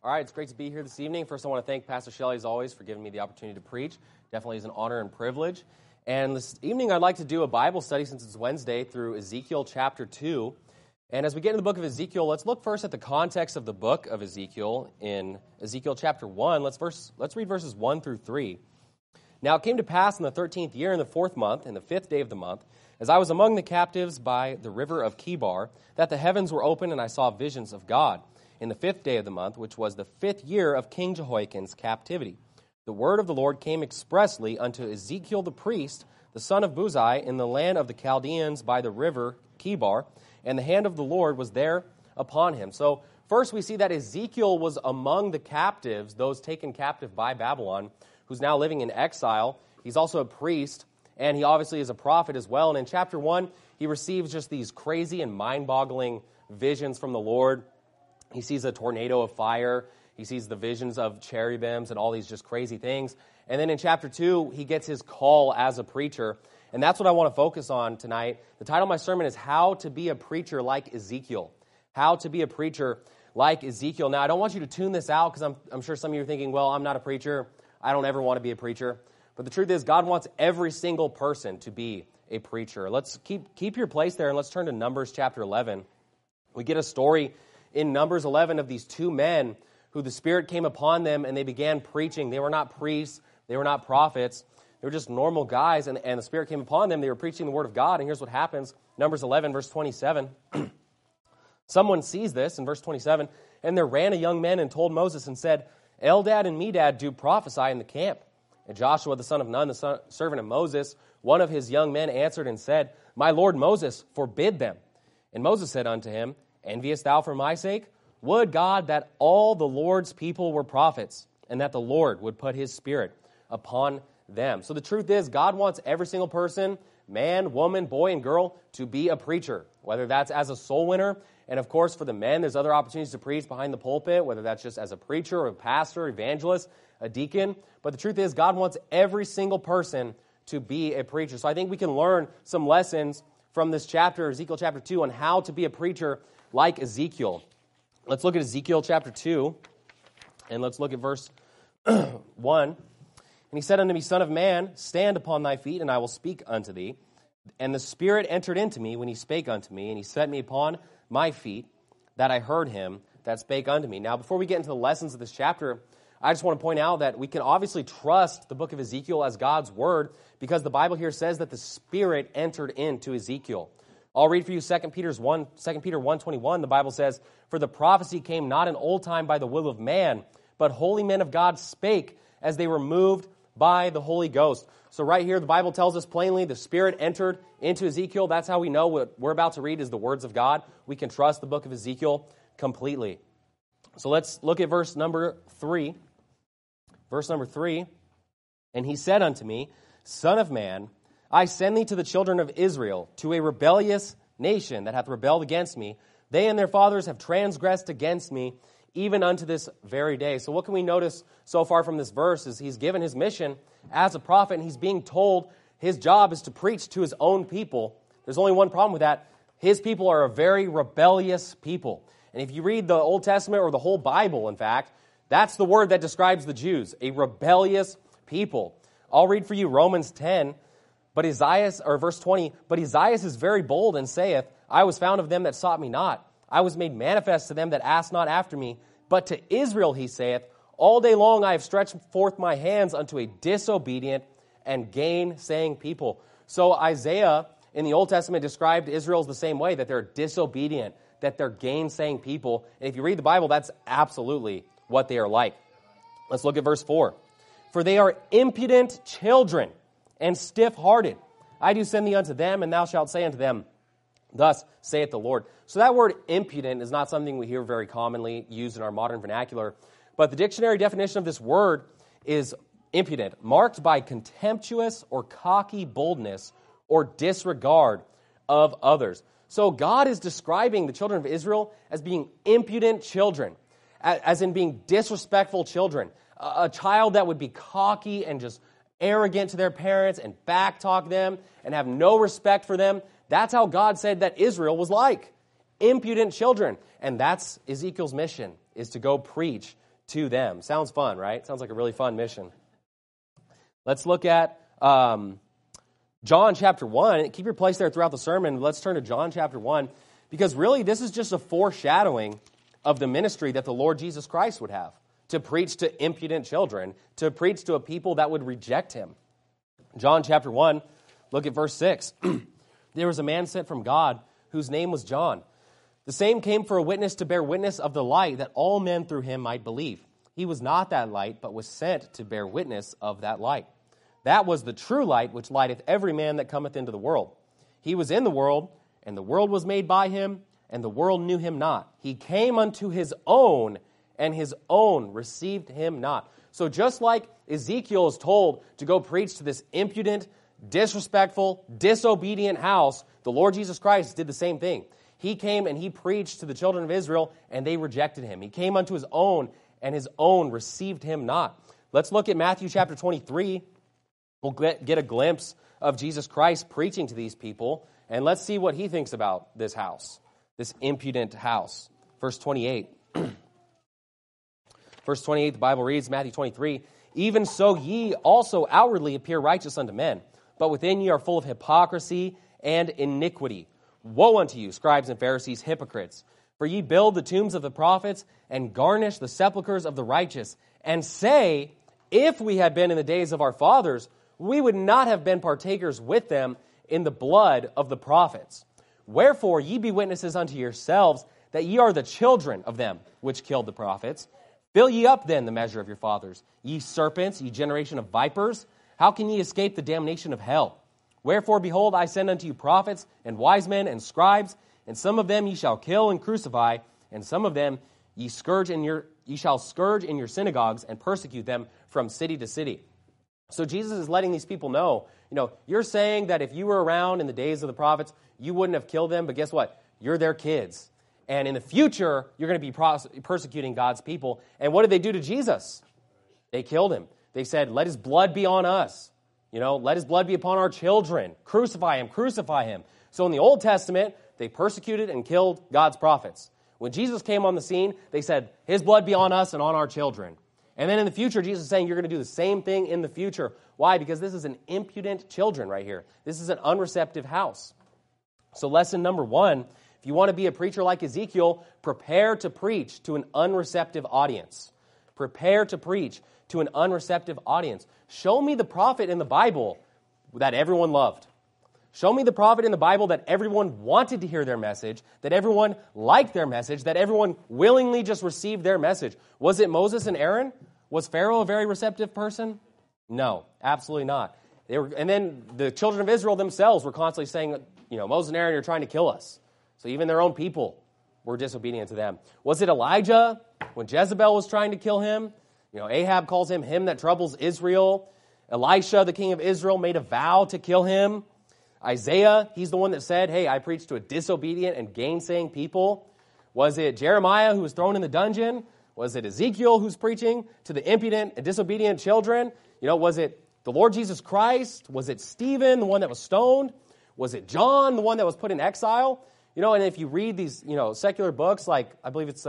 All right, it's great to be here this evening. First, I want to thank Pastor Shelley, as always, for giving me the opportunity to preach. Definitely is an honor and privilege. And this evening, I'd like to do a Bible study, since it's Wednesday, through Ezekiel chapter 2. And as we get into the book of Ezekiel, let's look first at the context of the book of Ezekiel. In Ezekiel chapter 1, let's read verses 1 through 3. Now it came to pass in the 13th year, in the 4th month, in the 5th day of the month, as I was among the captives by the river of Chebar, that the heavens were open, and I saw visions of God. In the 5th day of the month, which was the 5th year of King Jehoiakim's captivity, the word of the Lord came expressly unto Ezekiel the priest, the son of Buzi, in the land of the Chaldeans by the river Chebar, and the hand of the Lord was there upon him. So first we see that Ezekiel was among the captives, those taken captive by Babylon, who's now living in exile. He's also a priest, and he obviously is a prophet as well. And in chapter 1, he receives just these crazy and mind-boggling visions from the Lord. He sees a tornado of fire. He sees the visions of cherubims and all these just crazy things. And then in chapter 2, he gets his call as a preacher. And that's what I want to focus on tonight. The title of my sermon is How to Be a Preacher Like Ezekiel. How to Be a Preacher Like Ezekiel. Now, I don't want you to tune this out because I'm sure some of you are thinking, well, I'm not a preacher. I don't ever want to be a preacher. But the truth is, God wants every single person to be a preacher. Let's keep your place there, and let's turn to Numbers chapter 11. We get a story in Numbers 11 of these two men who the Spirit came upon them and they began preaching. They were not priests. They were not prophets. They were just normal guys, and the Spirit came upon them. They were preaching the Word of God, and here's what happens. Numbers 11, verse 27. Someone sees this in verse 27, and there ran a young man and told Moses and said, Eldad and Medad do prophesy in the camp. And Joshua the son of Nun, the servant of Moses, one of his young men answered and said, My Lord Moses, forbid them. And Moses said unto him, Enviest thou for my sake? Would God that all the Lord's people were prophets, and that the Lord would put his Spirit upon them. So the truth is, God wants every single person, man, woman, boy, and girl, to be a preacher, whether that's as a soul winner. And of course, for the men, there's other opportunities to preach behind the pulpit, whether that's just as a preacher or a pastor, evangelist, a deacon. But the truth is, God wants every single person to be a preacher. So I think we can learn some lessons from this chapter, Ezekiel chapter 2, on how to be a preacher like Ezekiel. Let's look at Ezekiel chapter 2, and let's look at verse 1. And he said unto me, Son of man, stand upon thy feet, and I will speak unto thee. And the Spirit entered into me when he spake unto me, and he set me upon my feet, that I heard him that spake unto me. Now, before we get into the lessons of this chapter, I just want to point out that we can obviously trust the book of Ezekiel as God's word, because the Bible here says that the Spirit entered into Ezekiel. I'll read for you 2 Peter 1:21. The Bible says, For the prophecy came not in old time by the will of man, but holy men of God spake as they were moved by the Holy Ghost. So right here, the Bible tells us plainly the Spirit entered into Ezekiel. That's how we know what we're about to read is the words of God. We can trust the book of Ezekiel completely. So let's look at verse number 3. Verse number 3, And he said unto me, Son of man, I send thee to the children of Israel, to a rebellious nation that hath rebelled against me. They and their fathers have transgressed against me, even unto this very day. So what can we notice so far from this verse is he's given his mission as a prophet, and he's being told his job is to preach to his own people. There's only one problem with that. His people are a very rebellious people. And if you read the Old Testament, or the whole Bible, in fact, that's the word that describes the Jews, a rebellious people. I'll read for you Romans 10, verse 20, But Esaias is very bold and saith, I was found of them that sought me not. I was made manifest to them that asked not after me. But to Israel he saith, All day long I have stretched forth my hands unto a disobedient and gainsaying people. So Isaiah in the Old Testament described Israel as the same way, that they're disobedient, that they're gainsaying people. And if you read the Bible, that's absolutely what they are like. Let's look at verse 4. For they are impudent children and stiff-hearted. I do send thee unto them, and thou shalt say unto them, Thus saith the Lord. So that word impudent is not something we hear very commonly used in our modern vernacular. But the dictionary definition of this word is impudent, marked by contemptuous or cocky boldness or disregard of others. So God is describing the children of Israel as being impudent children, as in being disrespectful children. A child that would be cocky and just arrogant to their parents and backtalk them and have no respect for them. That's how God said that Israel was like. Impudent children. And that's Ezekiel's mission, is to go preach to them. Sounds fun, right? Sounds like a really fun mission. Let's look at John chapter 1. Keep your place there throughout the sermon. Let's turn to John chapter 1, because really this is just a foreshadowing of the ministry that the Lord Jesus Christ would have, to preach to impudent children, to preach to a people that would reject him. John chapter 1, look at verse 6. There was a man sent from God whose name was John. The same came for a witness to bear witness of the light, that all men through him might believe. He was not that light, but was sent to bear witness of that light. That was the true light, which lighteth every man that cometh into the world. He was in the world, and the world was made by him, and the world knew him not. He came unto his own, and his own received him not. So just like Ezekiel is told to go preach to this impudent, disrespectful, disobedient house, the Lord Jesus Christ did the same thing. He came and he preached to the children of Israel, and they rejected him. He came unto his own, and his own received him not. Let's look at Matthew chapter 23. We'll get a glimpse of Jesus Christ preaching to these people, and let's see what he thinks about this house, this impudent house. Verse 28. Verse 28, the Bible reads, Matthew 23, even so ye also outwardly appear righteous unto men, but within ye are full of hypocrisy and iniquity. Woe unto you, scribes and Pharisees, hypocrites! For ye build the tombs of the prophets, and garnish the sepulchres of the righteous, and say, if we had been in the days of our fathers, we would not have been partakers with them in the blood of the prophets. Wherefore ye be witnesses unto yourselves, that ye are the children of them which killed the prophets. Fill ye up then the measure of your fathers. Ye serpents, ye generation of vipers, how can ye escape the damnation of hell? Wherefore, behold, I send unto you prophets, and wise men, and scribes, and some of them ye shall kill and crucify, and some of them ye shall scourge in your synagogues, and persecute them from city to city. So Jesus is letting these people know, you're saying that if you were around in the days of the prophets, you wouldn't have killed them, but guess what? You're their kids. And in the future, you're going to be persecuting God's people. And what did they do to Jesus? They killed him. They said, let his blood be on us. Let his blood be upon our children. Crucify him, crucify him. So in the Old Testament, they persecuted and killed God's prophets. When Jesus came on the scene, they said, his blood be on us and on our children. And then in the future, Jesus is saying you're going to do the same thing in the future. Why? Because this is an impudent children right here. This is an unreceptive house. So lesson number 1, if you want to be a preacher like Ezekiel, prepare to preach to an unreceptive audience. Prepare to preach to an unreceptive audience. Show me the prophet in the Bible that everyone loved. Show me the prophet in the Bible that everyone wanted to hear their message, that everyone liked their message, that everyone willingly just received their message. Was it Moses and Aaron? Was Pharaoh a very receptive person? No, absolutely not. And then the children of Israel themselves were constantly saying, Moses and Aaron are trying to kill us. So even their own people were disobedient to them. Was it Elijah when Jezebel was trying to kill him? Ahab calls him that troubles Israel. Elisha, the king of Israel, made a vow to kill him. Isaiah, he's the one that said, hey, I preach to a disobedient and gainsaying people. Was it Jeremiah who was thrown in the dungeon? Was it Ezekiel who's preaching to the impudent and disobedient children? Was it the Lord Jesus Christ? Was it Stephen, the one that was stoned? Was it John, the one that was put in exile? And if you read these, secular books, like I believe it's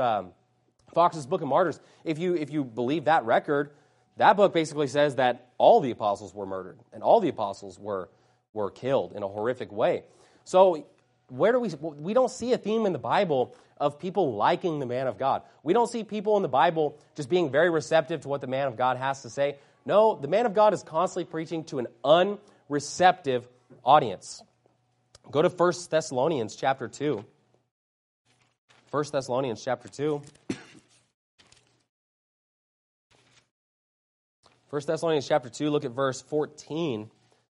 Fox's Book of Martyrs, if you believe that record, that book basically says that all the apostles were murdered and all the apostles were killed in a horrific way. So we don't see a theme in the Bible of people liking the man of God. We don't see people in the Bible just being very receptive to what the man of God has to say. No, the man of God is constantly preaching to an unreceptive audience. Go to 1 Thessalonians chapter 2. 1 Thessalonians chapter 2. 1 Thessalonians chapter 2, look at verse 14.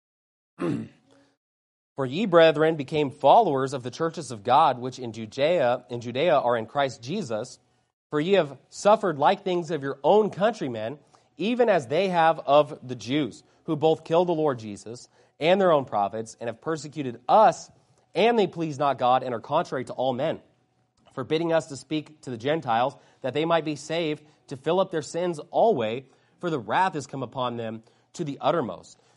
For ye, brethren, became followers of the churches of God, which in Judea are in Christ Jesus. For ye have suffered like things of your own countrymen, even as they have of the Jews, who both killed the Lord Jesus and their own prophets, and have persecuted us, and they please not God, and are contrary to all men, forbidding us to speak to the Gentiles, that they might be saved, to fill up their sins always, for the wrath is come upon them to the uttermost.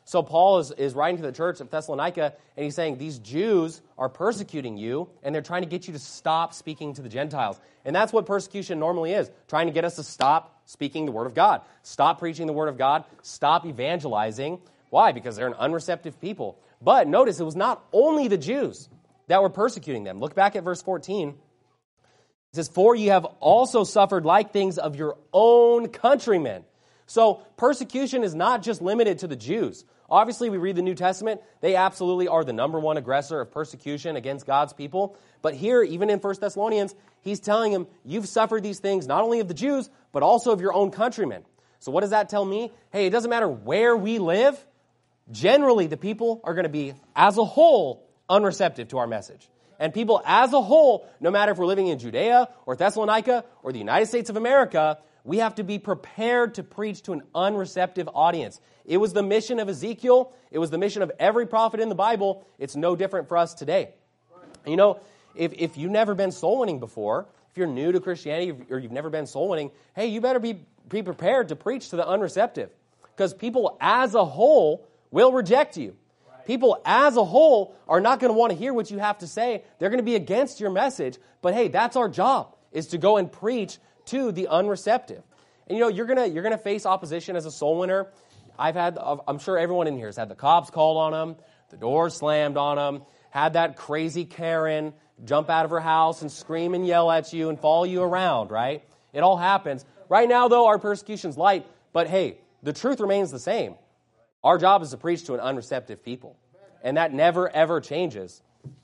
So Paul is writing to the church of Thessalonica, and he's saying, these Jews are persecuting you, and they're trying to get you to stop speaking to the Gentiles. And that's what persecution normally is, trying to get us to stop speaking the Word of God, stop preaching the Word of God, stop evangelizing. Why? Because they're an unreceptive people. But notice, it was not only the Jews that were persecuting them. Look back at verse 14. It says, for you have also suffered like things of your own countrymen. So persecution is not just limited to the Jews. Obviously, we read the New Testament. They absolutely are the number one aggressor of persecution against God's people. But here, even in 1 Thessalonians, he's telling them, you've suffered these things not only of the Jews, but also of your own countrymen. So what does that tell me? Hey, it doesn't matter where we live. Generally, the people are going to be, as a whole, unreceptive to our message. And people as a whole, no matter if we're living in Judea or Thessalonica or the United States of America, we have to be prepared to preach to an unreceptive audience. It was the mission of Ezekiel. It was the mission of every prophet in the Bible. It's no different for us today. You know, if you've never been soul winning before, if you're new to Christianity or you've never been soul winning, hey, you better be prepared to preach to the unreceptive. Because people as a whole will reject you. People as a whole are not going to want to hear what you have to say. They're going to be against your message. But hey, that's our job, is to go and preach to the unreceptive. And you know, you're gonna face opposition as a soul winner. I'm sure everyone in here has had the cops called on them, the doors slammed on them, had that crazy Karen jump out of her house and scream and yell at you and follow you around, right? It all happens. Right now, though, our persecution's light, but hey, the truth remains the same. Our job is to preach to an unreceptive people, and that never, ever changes.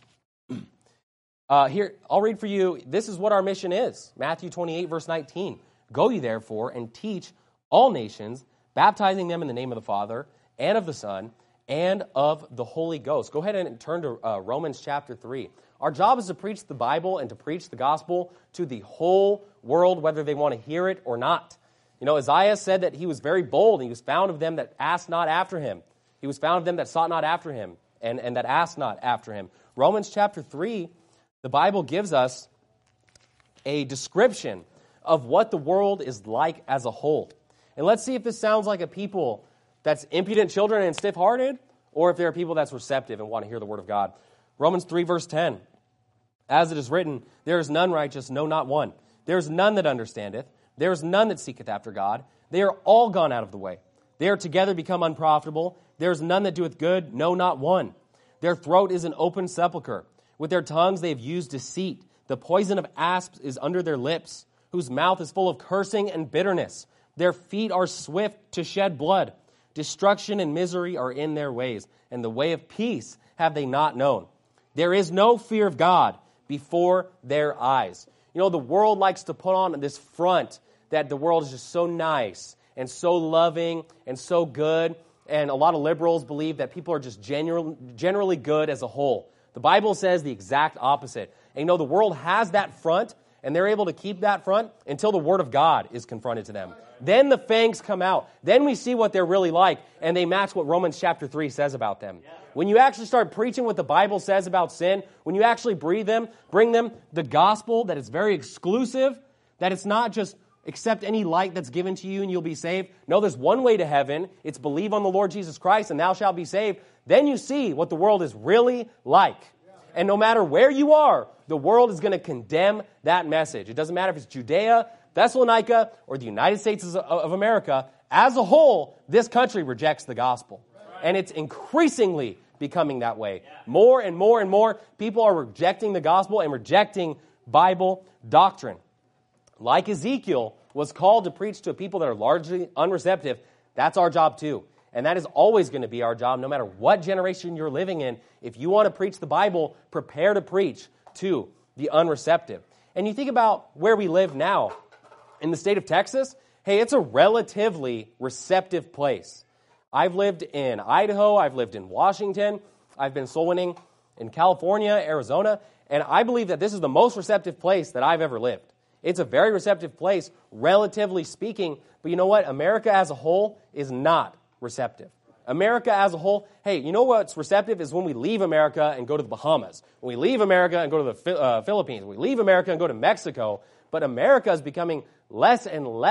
Here, I'll read for you. This is what our mission is. Matthew 28, verse 19. Go ye therefore and teach all nations, baptizing them in the name of the Father and of the Son and of the Holy Ghost. Go ahead and turn to Romans chapter 3. Our job is to preach the Bible and to preach the gospel to the whole world, whether they want to hear it or not. You know, Isaiah said that he was very bold, and he was found of them that asked not after him. He was found of them that sought not after him, and that asked not after him. Romans chapter 3, the Bible gives us a description of what the world is like as a whole. And let's see if this sounds like a people that's impudent children and stiff-hearted, or if there are people that's receptive and want to hear the word of God. Romans 3, verse 10. As it is written, there is none righteous, no, not one. There is none that understandeth. There is none that seeketh after God. They are all gone out of the way. They are together become unprofitable. There is none that doeth good, no, not one. Their throat is an open sepulchre. With their tongues they have used deceit. The poison of asps is under their lips, whose mouth is full of cursing and bitterness. Their feet are swift to shed blood. Destruction and misery are in their ways, and the way of peace have they not known. There is no fear of God before their eyes. You know, the world likes to put on this front that the world is just so nice and so loving and so good. And a lot of liberals believe that people are just generally good as a whole. The Bible says the exact opposite. And you know, the world has that front, and they're able to keep that front until the Word of God is confronted to them. Then the fangs come out. Then we see what they're really like, and they match what Romans chapter 3 says about them. When you actually start preaching what the Bible says about sin, when you actually bring them the gospel that is very exclusive, that it's not just accept any light that's given to you and you'll be saved. No, there's one way to heaven. It's believe on the Lord Jesus Christ and thou shalt be saved. Then you see what the world is really like. And no matter where you are, the world is going to condemn that message. It doesn't matter if it's Judea, Thessalonica, or the United States of America. As a whole, this country rejects the gospel. And it's increasingly becoming that way. More and more and more people are rejecting the gospel and rejecting Bible doctrine. Like Ezekiel was called to preach to people that are largely unreceptive, that's our job too. And that is always going to be our job, no matter what generation you're living in. If you want to preach the Bible, prepare to preach to the unreceptive. And you think about where we live now. In the state of Texas, hey, it's a relatively receptive place. I've lived in Idaho, I've lived in Washington, I've been soul winning in California, Arizona, and I believe that this is the most receptive place that I've ever lived. It's a very receptive place, relatively speaking, but you know what? America as a whole is not receptive. America as a whole, hey, you know what's receptive is when we leave America and go to the Bahamas. When we leave America and go to the Philippines. We leave America and go to Mexico. But America is becoming less and less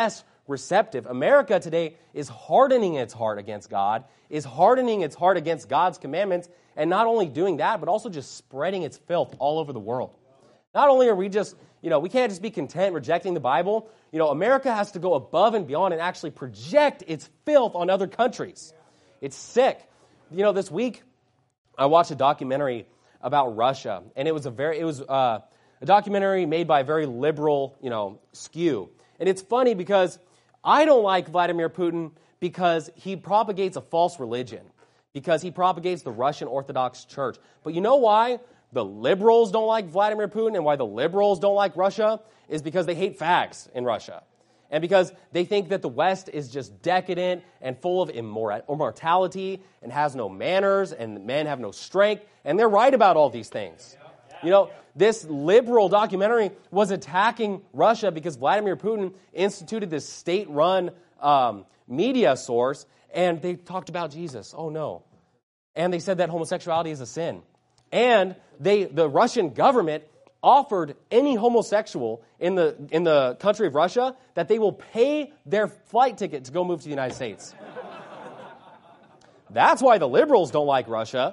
receptive. America today is hardening its heart against God, is hardening its heart against God's commandments, and not only doing that, but also just spreading its filth all over the world. Not only are we just, we can't just be content rejecting the Bible. America has to go above and beyond and actually project its filth on other countries. It's sick. This week I watched a documentary about Russia, and it was a documentary made by a very liberal, skew. And it's funny because I don't like Vladimir Putin because he propagates a false religion, because he propagates the Russian Orthodox Church. But you know why the liberals don't like Vladimir Putin and why the liberals don't like Russia is because they hate fags in Russia. And because they think that the West is just decadent and full of immortality and has no manners and men have no strength. And they're right about all these things. This liberal documentary was attacking Russia because Vladimir Putin instituted this state-run media source, and they talked about Jesus. Oh, no. And they said that homosexuality is a sin. And the Russian government offered any homosexual in the country of Russia that they will pay their flight ticket to go move to the United States. That's why the liberals don't like Russia.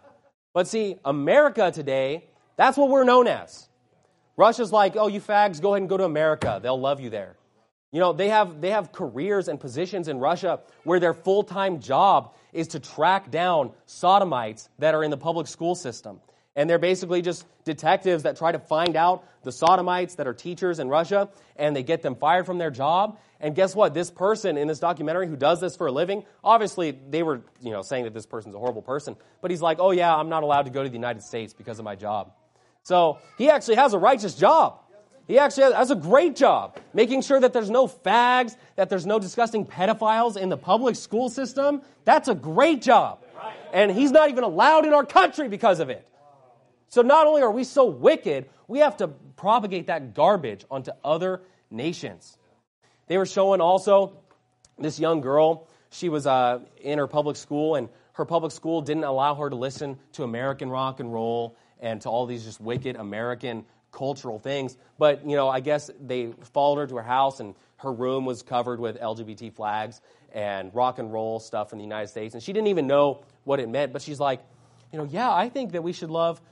But see, America today, that's what we're known as. Russia's like, oh, you fags, go ahead and go to America. They'll love you there. They have careers and positions in Russia where their full-time job is to track down sodomites that are in the public school system. And they're basically just detectives that try to find out the sodomites that are teachers in Russia, and they get them fired from their job. And guess what? This person in this documentary who does this for a living, obviously they were, saying that this person's a horrible person, but he's like, oh yeah, I'm not allowed to go to the United States because of my job. So he actually has a righteous job. He actually has a great job, making sure that there's no fags, that there's no disgusting pedophiles in the public school system. That's a great job. And he's not even allowed in our country because of it. So not only are we so wicked, we have to propagate that garbage onto other nations. They were showing also this young girl. She was in her public school, and her public school didn't allow her to listen to American rock and roll and to all these just wicked American cultural things. But, I guess they followed her to her house, and her room was covered with LGBT flags and rock and roll stuff in the United States. And she didn't even know what it meant, but she's like, yeah, I think that we should love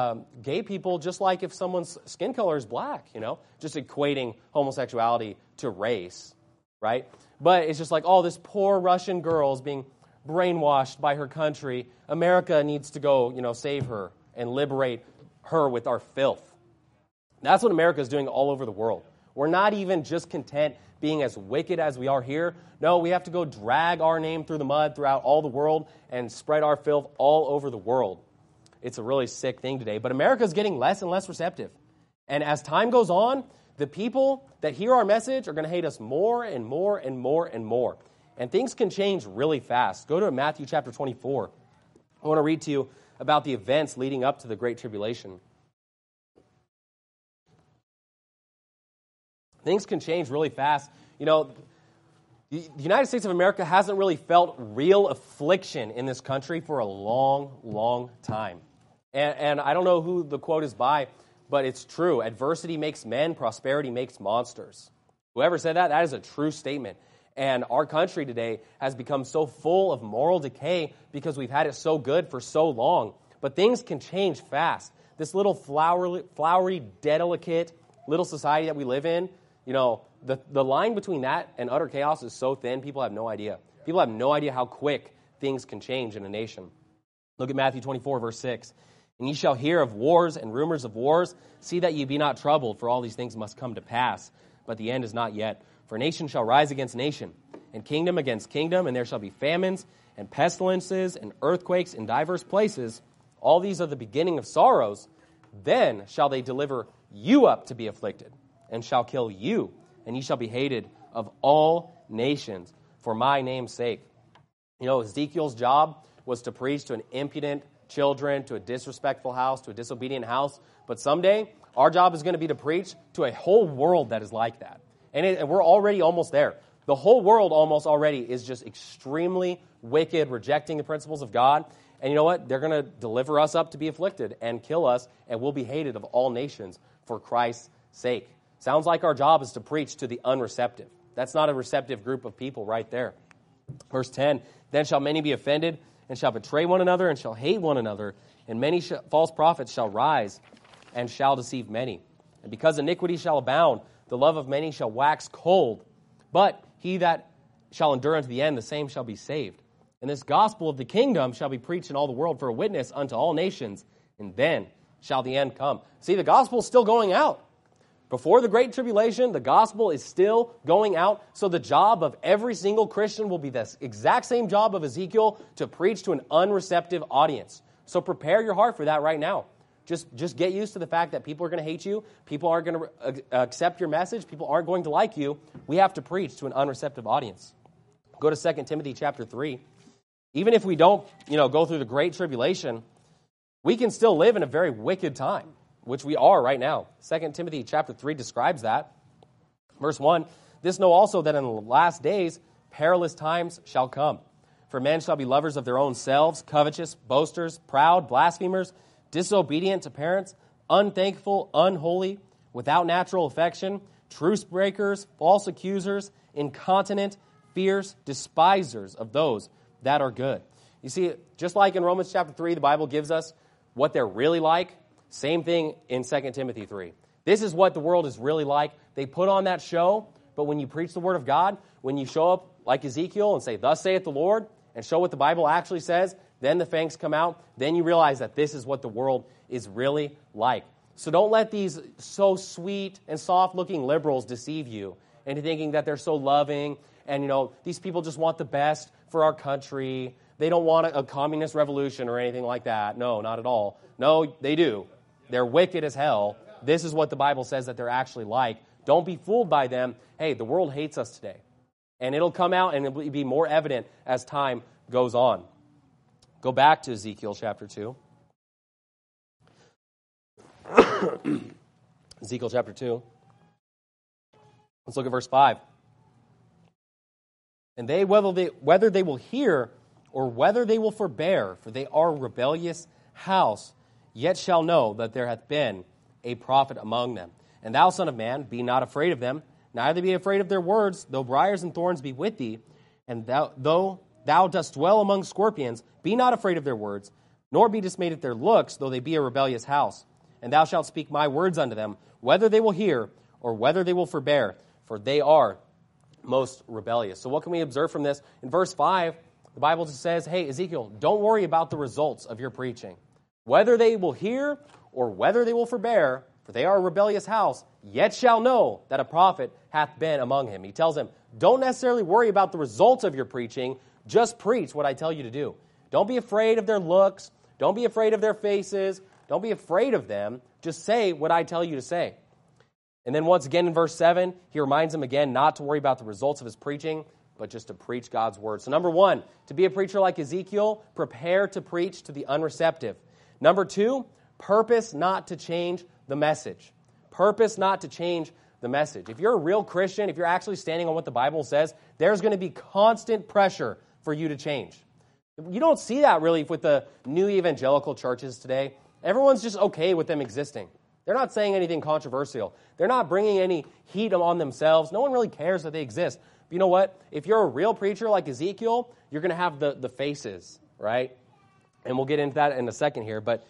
gay people just like if someone's skin color is black, just equating homosexuality to race, right? But it's just like, oh, this poor Russian girl is being brainwashed by her country. America needs to go, save her and liberate her with our filth. That's what America is doing all over the world. We're not even just content being as wicked as we are here. No, we have to go drag our name through the mud throughout all the world and spread our filth all over the world. It's a really sick thing today. But America is getting less and less receptive. And as time goes on, the people that hear our message are going to hate us more and more and more and more. And things can change really fast. Go to Matthew chapter 24. I want to read to you about the events leading up to the Great Tribulation. Things can change really fast. The United States of America hasn't really felt real affliction in this country for a long, long time. And I don't know who the quote is by, but it's true. Adversity makes men, prosperity makes monsters. Whoever said that, that is a true statement. And our country today has become so full of moral decay because we've had it so good for so long. But things can change fast. This little flowery, delicate little society that we live in, the line between that and utter chaos is so thin, people have no idea. People have no idea how quick things can change in a nation. Look at Matthew 24, verse 6. And ye shall hear of wars and rumors of wars. See that ye be not troubled, for all these things must come to pass. But the end is not yet. For nation shall rise against nation, and kingdom against kingdom, and there shall be famines, and pestilences, and earthquakes in divers places. All these are the beginning of sorrows. Then shall they deliver you up to be afflicted, and shall kill you, and ye shall be hated of all nations for my name's sake. Ezekiel's job was to preach to an impudent children, to a disrespectful house, to a disobedient house. But someday, our job is going to be to preach to a whole world that is like that. And we're already almost there. The whole world almost already is just extremely wicked, rejecting the principles of God. And you know what? They're going to deliver us up to be afflicted and kill us, and we'll be hated of all nations for Christ's sake. Sounds like our job is to preach to the unreceptive. That's not a receptive group of people right there. Verse 10, then shall many be offended, and shall betray one another, and shall hate one another, and many false prophets shall rise, and shall deceive many. And because iniquity shall abound, the love of many shall wax cold. But he that shall endure unto the end, the same shall be saved. And this gospel of the kingdom shall be preached in all the world for a witness unto all nations, and then shall the end come. See, the gospel is still going out. Before the Great Tribulation, the gospel is still going out. So the job of every single Christian will be the exact same job of Ezekiel, to preach to an unreceptive audience. So prepare your heart for that right now. Just get used to the fact that people are going to hate you. People aren't going to accept your message. People aren't going to like you. We have to preach to an unreceptive audience. Go to 2 Timothy chapter 3. Even if we don't, go through the Great Tribulation, we can still live in a very wicked time, which we are right now. 2 Timothy chapter 3 describes that. Verse 1, this know also that in the last days perilous times shall come. For men shall be lovers of their own selves, covetous, boasters, proud, blasphemers, disobedient to parents, unthankful, unholy, without natural affection, truce breakers, false accusers, incontinent, fierce, despisers of those that are good. You see, just like in Romans chapter 3, the Bible gives us what they're really like. Same thing in 2 Timothy 3. This is what the world is really like. They put on that show, but when you preach the word of God, when you show up like Ezekiel and say, thus saith the Lord, and show what the Bible actually says, then the fangs come out. Then you realize that this is what the world is really like. So don't let these so sweet and soft-looking liberals deceive you into thinking that they're so loving and, these people just want the best for our country. They don't want a communist revolution or anything like that. No, not at all. No, they do. They're wicked as hell. This is what the Bible says that they're actually like. Don't be fooled by them. Hey, the world hates us today. And it'll come out and it'll be more evident as time goes on. Go back to Ezekiel chapter 2. Ezekiel chapter 2. Let's look at verse 5. And they, whether they will hear or whether they will forbear, for they are a rebellious house, yet shall know that there hath been a prophet among them. And thou, son of man, be not afraid of them, neither be afraid of their words, though briars and thorns be with thee, and though thou dost dwell among scorpions, be not afraid of their words, nor be dismayed at their looks, though they be a rebellious house. And thou shalt speak my words unto them, whether they will hear or whether they will forbear, for they are most rebellious. So what can we observe from this? In verse 5, the Bible just says, hey, Ezekiel, don't worry about the results of your preaching. Whether they will hear or whether they will forbear, for they are a rebellious house, yet shall know that a prophet hath been among him. He tells him, don't necessarily worry about the results of your preaching, just preach what I tell you to do. Don't be afraid of their looks. Don't be afraid of their faces. Don't be afraid of them. Just say what I tell you to say. And then once again in verse 7, he reminds him again not to worry about the results of his preaching, but just to preach God's word. So number 1, to be a preacher like Ezekiel, prepare to preach to the unreceptive. Number 2, purpose not to change the message. Purpose not to change the message. If you're a real Christian, if you're actually standing on what the Bible says, there's going to be constant pressure for you to change. You don't see that really with the new evangelical churches today. Everyone's just okay with them existing. They're not saying anything controversial. They're not bringing any heat on themselves. No one really cares that they exist. But you know what? If you're a real preacher like Ezekiel, you're going to have the faces, right? And we'll get into that in a second here. But,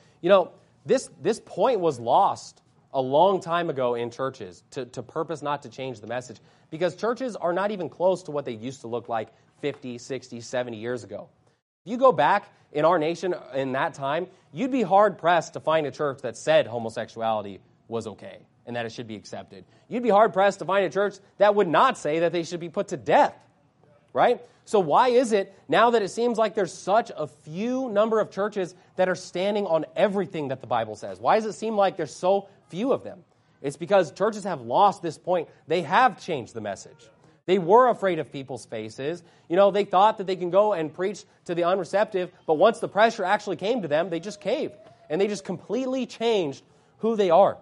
this point was lost a long time ago in churches to purpose not to change the message, because churches are not even close to what they used to look like 50, 60, 70 years ago. If you go back in our nation in that time, you'd be hard-pressed to find a church that said homosexuality was okay and that it should be accepted. You'd be hard-pressed to find a church that would not say that they should be put to death, right? So why is it, now that it seems like there's such a few number of churches that are standing on everything that the Bible says? Why does it seem like there's so few of them? It's because churches have lost this point. They have changed the message. They were afraid of people's faces. They thought that they can go and preach to the unreceptive, but once the pressure actually came to them, they just caved. And they just completely changed who they are.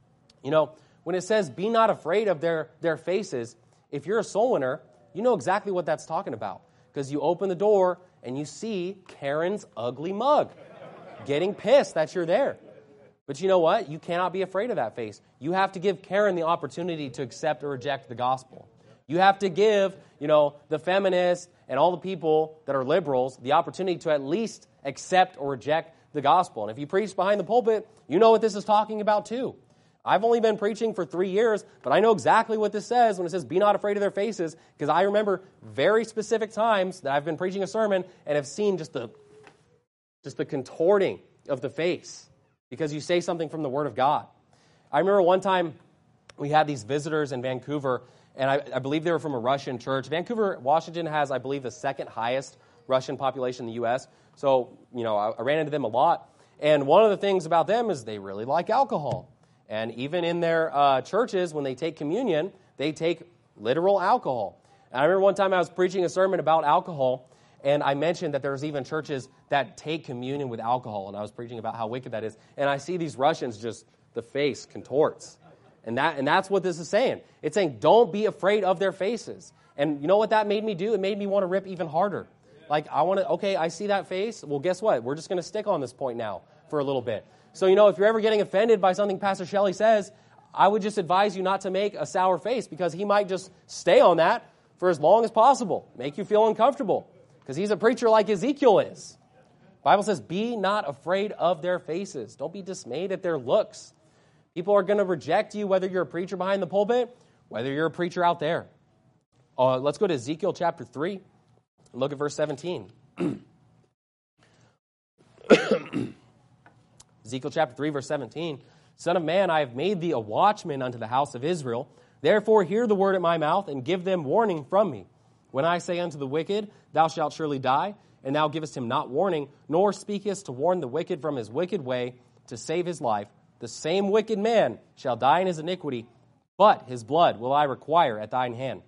When it says, be not afraid of their faces, if you're a soul winner, you know exactly what that's talking about. Because you open the door and you see Karen's ugly mug getting pissed that you're there. But you know what? You cannot be afraid of that face. You have to give Karen the opportunity to accept or reject the gospel. You have to give, the feminists and all the people that are liberals the opportunity to at least accept or reject the gospel. And if you preach behind the pulpit, you know what this is talking about too. I've only been preaching for 3 years, but I know exactly what this says when it says, be not afraid of their faces, because I remember very specific times that I've been preaching a sermon and have seen just the contorting of the face because you say something from the Word of God. I remember one time we had these visitors in Vancouver, and I believe they were from a Russian church. Vancouver, Washington has, I believe, the second highest Russian population in the U.S., so, I ran into them a lot. And one of the things about them is they really like alcohol. And even in their churches, when they take communion, they take literal alcohol. And I remember one time I was preaching a sermon about alcohol, and I mentioned that there's even churches that take communion with alcohol, and I was preaching about how wicked that is. And I see these Russians just, the face contorts. And that's what this is saying. It's saying, don't be afraid of their faces. And you know what that made me do? It made me want to rip even harder. Like, I see that face. Well, guess what? We're just going to stick on this point now for a little bit. So, if you're ever getting offended by something Pastor Shelley says, I would just advise you not to make a sour face because he might just stay on that for as long as possible, make you feel uncomfortable because he's a preacher like Ezekiel is. The Bible says, be not afraid of their faces. Don't be dismayed at their looks. People are going to reject you whether you're a preacher behind the pulpit, whether you're a preacher out there. Let's go to Ezekiel chapter 3 and look at verse 17. Ezekiel chapter 3, verse 17. Son of man, I have made thee a watchman unto the house of Israel. Therefore hear the word at my mouth, and give them warning from me. When I say unto the wicked, thou shalt surely die, and thou givest him not warning, nor speakest to warn the wicked from his wicked way, to save his life, the same wicked man shall die in his iniquity, but his blood will I require at thine hand.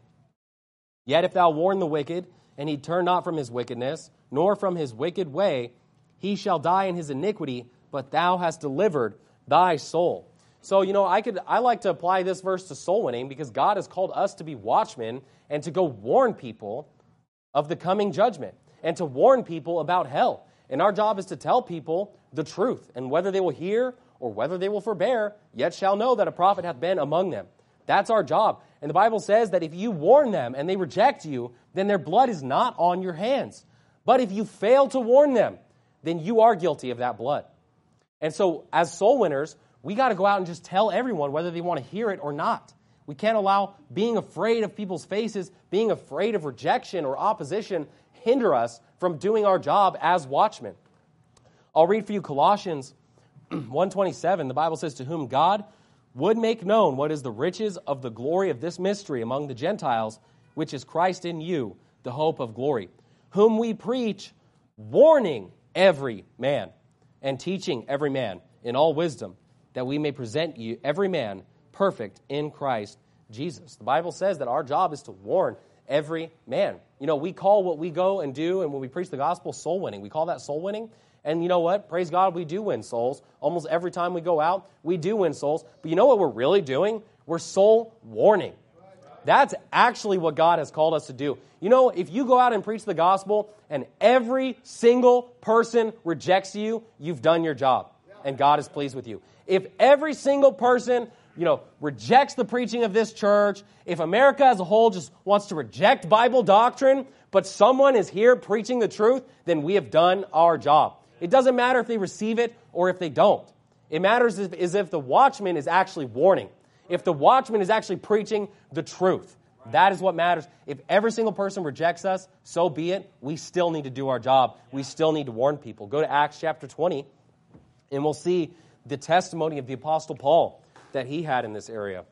Yet if thou warn the wicked, and he turn not from his wickedness, nor from his wicked way, he shall die in his iniquity, but thou hast delivered thy soul. So, I like to apply this verse to soul winning because God has called us to be watchmen and to go warn people of the coming judgment and to warn people about hell. And our job is to tell people the truth, and whether they will hear or whether they will forbear, yet shall know that a prophet hath been among them. That's our job. And the Bible says that if you warn them and they reject you, then their blood is not on your hands. But if you fail to warn them, then you are guilty of that blood. And so as soul winners, we got to go out and just tell everyone whether they want to hear it or not. We can't allow being afraid of people's faces, being afraid of rejection or opposition hinder us from doing our job as watchmen. I'll read for you Colossians 1:27. The Bible says, to whom God would make known what is the riches of the glory of this mystery among the Gentiles, which is Christ in you, the hope of glory, whom we preach, warning every man and teaching every man in all wisdom, that we may present you every man perfect in Christ Jesus. The Bible says that our job is to warn every man. We call what we go and do and when we preach the gospel soul winning. We call that soul winning. And you know what? Praise God, we do win souls. Almost every time we go out, we do win souls. But you know what we're really doing? We're soul warning. That's actually what God has called us to do. If you go out and preach the gospel and every single person rejects you, you've done your job and God is pleased with you. If every single person, rejects the preaching of this church, if America as a whole just wants to reject Bible doctrine, but someone is here preaching the truth, then we have done our job. It doesn't matter if they receive it or if they don't. It matters if the watchman is actually warning. If the watchman is actually preaching the truth. That is what matters. If every single person rejects us, so be it. We still need to do our job. We still need to warn people. Go to Acts chapter 20, and we'll see the testimony of the Apostle Paul that he had in this area.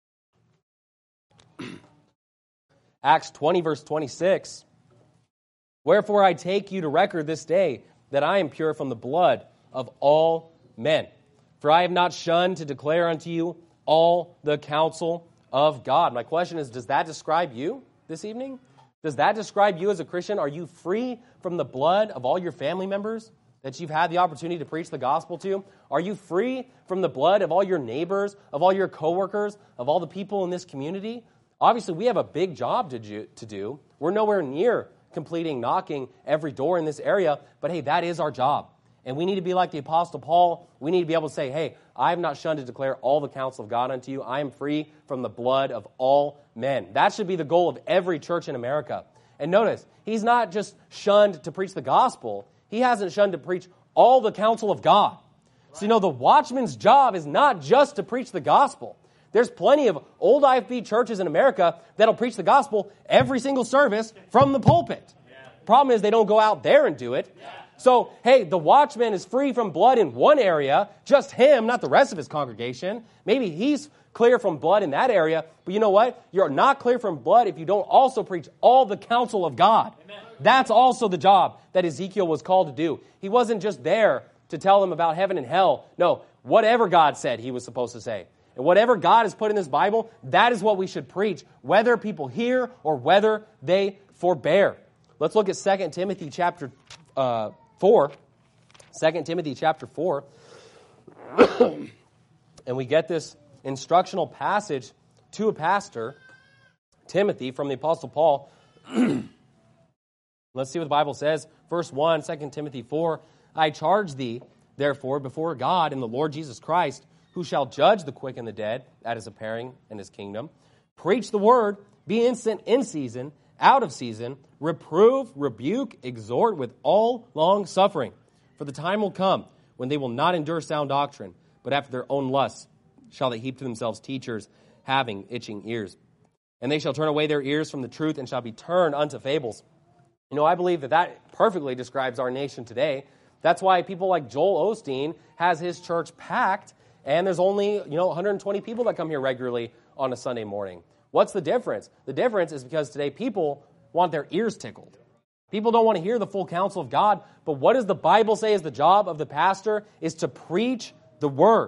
Acts 20, verse 26. Wherefore I take you to record this day that I am pure from the blood of all men. For I have not shunned to declare unto you all the counsel of God. My question is, does that describe you this evening? Does that describe you as a Christian? Are you free from the blood of all your family members that you've had the opportunity to preach the gospel to? Are you free from the blood of all your neighbors, of all your coworkers, of all the people in this community? Obviously, we have a big job to do. We're nowhere near completing knocking every door in this area, but hey, that is our job. And we need to be like the Apostle Paul. We need to be able to say, hey, I have not shunned to declare all the counsel of God unto you. I am free from the blood of all men. That should be the goal of every church in America. And notice, he's not just shunned to preach the gospel. He hasn't shunned to preach all the counsel of God. So, the watchman's job is not just to preach the gospel. There's plenty of old IFB churches in America that'll preach the gospel every single service from the pulpit. Problem is they don't go out there and do it. So, hey, the watchman is free from blood in one area, just him, not the rest of his congregation. Maybe he's clear from blood in that area, but you know what? You're not clear from blood if you don't also preach all the counsel of God. Amen. That's also the job that Ezekiel was called to do. He wasn't just there to tell them about heaven and hell. No, whatever God said he was supposed to say. And whatever God has put in this Bible, that is what we should preach, whether people hear or whether they forbear. Let's look at 2 Timothy chapter 4. 2 Timothy chapter 4. And we get this instructional passage to a pastor, Timothy, from the Apostle Paul. Let's see what the Bible says. Verse 1, 2 Timothy 4. I charge thee, therefore, before God and the Lord Jesus Christ, who shall judge the quick and the dead at his appearing in his kingdom. Preach the word, be instant in season, out of season, reprove, rebuke, exhort with all long suffering. For the time will come when they will not endure sound doctrine, but after their own lusts shall they heap to themselves teachers having itching ears. And they shall turn away their ears from the truth and shall be turned unto fables. I believe that perfectly describes our nation today. That's why people like Joel Osteen has his church packed, and there's only 120 people that come here regularly on a Sunday morning. What's the difference? The difference is because today people want their ears tickled. People don't want to hear the full counsel of God, but what does the Bible say is the job of the pastor? Is to preach the word.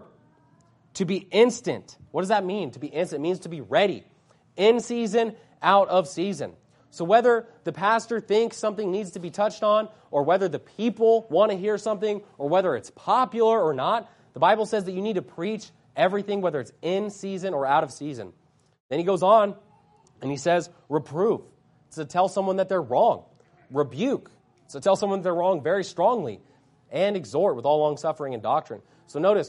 To be instant. What does that mean? To be instant means to be ready. In season, out of season. So whether the pastor thinks something needs to be touched on, or whether the people want to hear something, or whether it's popular or not, the Bible says that you need to preach everything, whether it's in season or out of season. Then he goes on, and he says, reprove. It's to tell someone that they're wrong. Rebuke. It's to tell someone that they're wrong very strongly. And exhort with all long suffering and doctrine. So notice,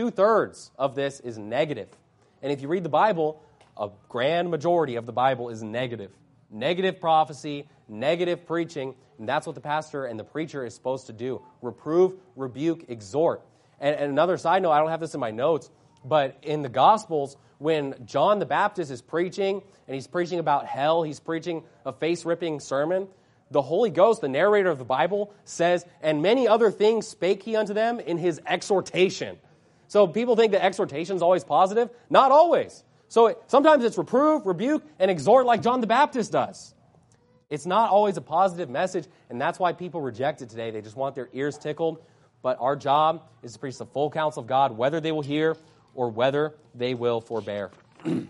2/3 of this is negative. And if you read the Bible, a grand majority of the Bible is negative. Negative prophecy, negative preaching, and that's what the pastor and the preacher is supposed to do. Reprove, rebuke, exhort. And another side note, I don't have this in my notes, but in the Gospels, when John the Baptist is preaching, and he's preaching about hell, he's preaching a face-ripping sermon, the Holy Ghost, the narrator of the Bible, says, and many other things spake he unto them in his exhortation. So people think that exhortation is always positive. Not always. So sometimes it's reprove, rebuke, and exhort like John the Baptist does. It's not always a positive message, and that's why people reject it today. They just want their ears tickled. But our job is to preach the full counsel of God, whether they will hear or whether they will forbear. Let's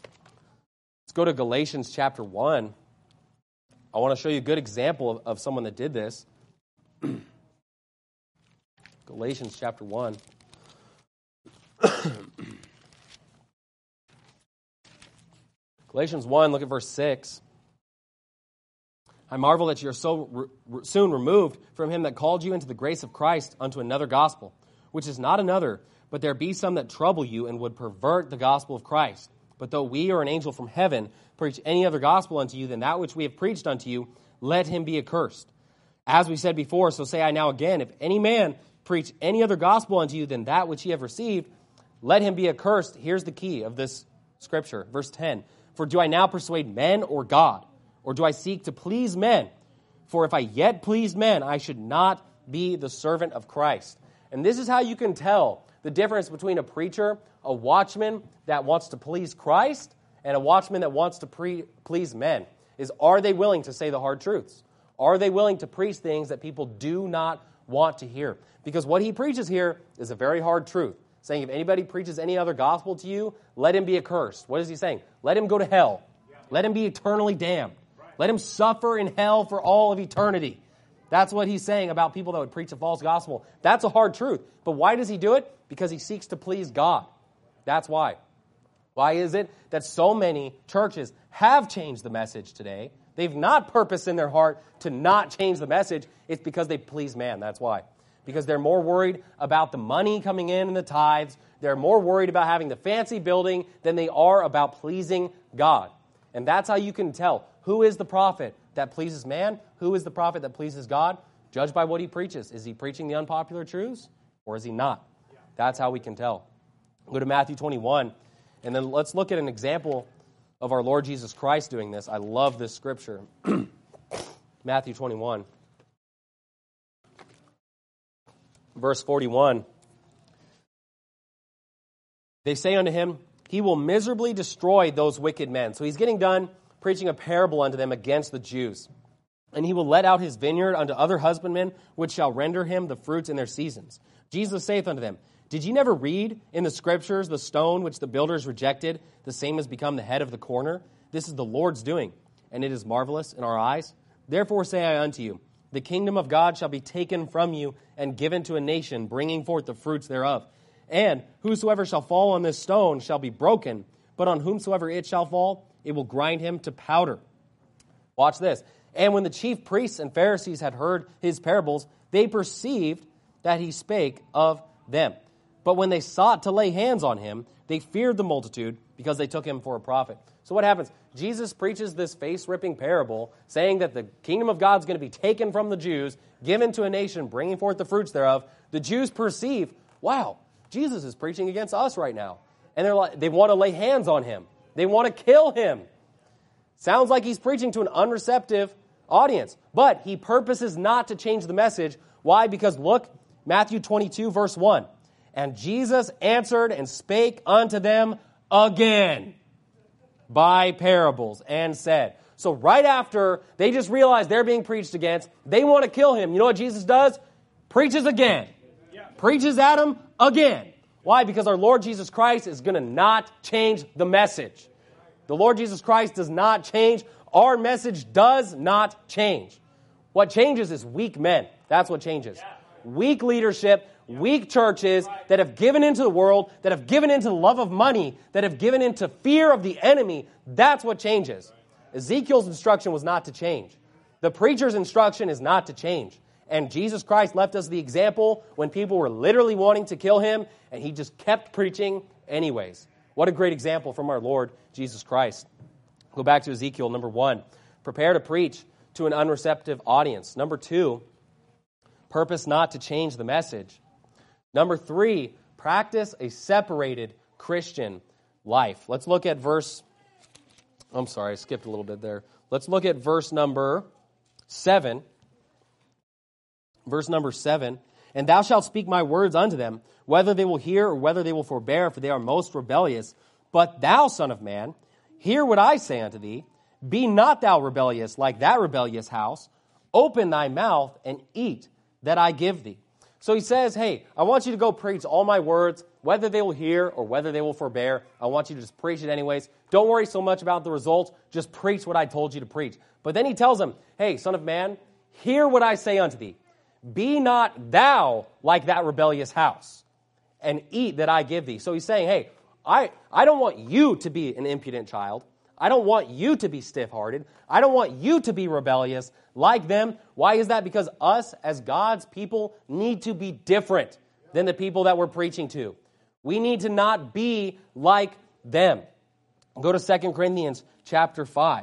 go to Galatians chapter 1. I want to show you a good example of someone that did this. Galatians chapter 1. Galatians 1, look at verse 6. I marvel that you are so soon removed from him that called you into the grace of Christ unto another gospel, which is not another, but there be some that trouble you and would pervert the gospel of Christ. But though we or an angel from heaven preach any other gospel unto you than that which we have preached unto you, let him be accursed. As we said before, so say I now again, if any man preach any other gospel unto you than that which ye have received, let him be accursed. Here's the key of this scripture, verse 10. For do I now persuade men or God? Or do I seek to please men? For if I yet pleased men, I should not be the servant of Christ. And this is how you can tell the difference between a preacher, a watchman that wants to please Christ, and a watchman that wants to please men, is are they willing to say the hard truths? Are they willing to preach things that people do not want to hear? Because what he preaches here is a very hard truth, saying if anybody preaches any other gospel to you, let him be accursed. What is he saying? Let him go to hell. Let him be eternally damned. Let him suffer in hell for all of eternity. That's what he's saying about people that would preach a false gospel. That's a hard truth. But why does he do it? Because he seeks to please God. That's why. Why is it that so many churches have changed the message today? They've not purposed in their heart to not change the message. It's because they please man. That's why. because they're more worried about the money coming in the tithes. They're more worried about having the fancy building than they are about pleasing God. And that's how you can tell who is the prophet that pleases man, who is the prophet that pleases God. Judge by what he preaches. Is he preaching the unpopular truths or is he not? That's how we can tell. Go to Matthew 21, and then let's look at an example of our Lord Jesus Christ doing this. I love this scripture. Matthew 21, verse 41. They say unto him, he will miserably destroy those wicked men. So he's getting done preaching a parable unto them against the Jews. And he will let out his vineyard unto other husbandmen, which shall render him the fruits in their seasons. Jesus saith unto them, did ye never read in the Scriptures the stone which the builders rejected, the same has become the head of the corner? This is the Lord's doing, and it is marvelous in our eyes. Therefore say I unto you, the kingdom of God shall be taken from you and given to a nation, bringing forth the fruits thereof. And whosoever shall fall on this stone shall be broken, but on whomsoever it shall fall, it will grind him to powder. Watch this. And when the chief priests and Pharisees had heard his parables, they perceived that he spake of them. But when they sought to lay hands on him, they feared the multitude because they took him for a prophet. So what happens? Jesus preaches this face-ripping parable saying that the kingdom of God is going to be taken from the Jews, given to a nation, bringing forth the fruits thereof. The Jews perceive, wow, Jesus is preaching against us right now. And they want to lay hands on him. They want to kill him. Sounds like he's preaching to an unreceptive audience. But he purposes not to change the message. Why? Because look, Matthew 22, verse 1. And Jesus answered and spake unto them again by parables and said. So right after they just realize they're being preached against, they want to kill him. You know what Jesus does? Preaches again. Preaches at him again. Why? Because our Lord Jesus Christ is going to not change the message. The Lord Jesus Christ does not change. Our message does not change. What changes is weak men. That's what changes. Weak leadership, weak churches that have given into the world, that have given into the love of money, that have given into fear of the enemy. That's what changes. Ezekiel's instruction was not to change. The preacher's instruction is not to change. And Jesus Christ left us the example when people were literally wanting to kill him, and he just kept preaching anyways. What a great example from our Lord Jesus Christ. Go back to Ezekiel, number 1. Prepare to preach to an unreceptive audience. Number 2, purpose not to change the message. Number 3, practice a separated Christian life. Let's look at I skipped a little bit there. Let's look at verse number 7. Verse number 7. And thou shalt speak my words unto them, whether they will hear or whether they will forbear, for they are most rebellious. But thou, son of man, hear what I say unto thee. Be not thou rebellious like that rebellious house. Open thy mouth and eat that I give thee. So he says, hey, I want you to go preach all my words, whether they will hear or whether they will forbear. I want you to just preach it anyways. Don't worry so much about the results. Just preach what I told you to preach. But then he tells him, hey, son of man, hear what I say unto thee. Be not thou like that rebellious house, and eat that I give thee. So he's saying, hey, I don't want you to be an impudent child. I don't want you to be stiff-hearted. I don't want you to be rebellious like them. Why is that? Because us as God's people need to be different than the people that we're preaching to. We need to not be like them. Go to 2 Corinthians chapter 5.